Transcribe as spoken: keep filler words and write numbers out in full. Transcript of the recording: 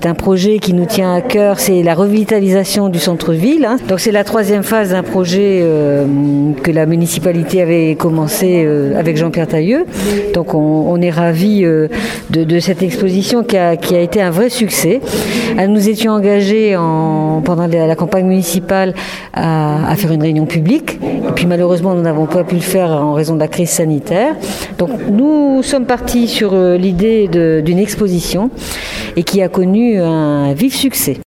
c'est un projet qui nous tient à cœur, c'est la revitalisation du centre-ville. Hein. Donc c'est la troisième phase d'un projet euh, que la municipalité avait commencé euh, avec Jean-Pierre Tailleux. Donc on, on est ravis euh, de, de cette exposition qui a, qui a été un vrai succès. Nous étions engagés en, pendant la, la campagne municipale à, à faire une réunion publique. Et puis malheureusement, nous n'avons pas pu le faire en raison de la crise sanitaire. Donc nous sommes partis sur l'idée de, d'une exposition et qui a connu un vif succès.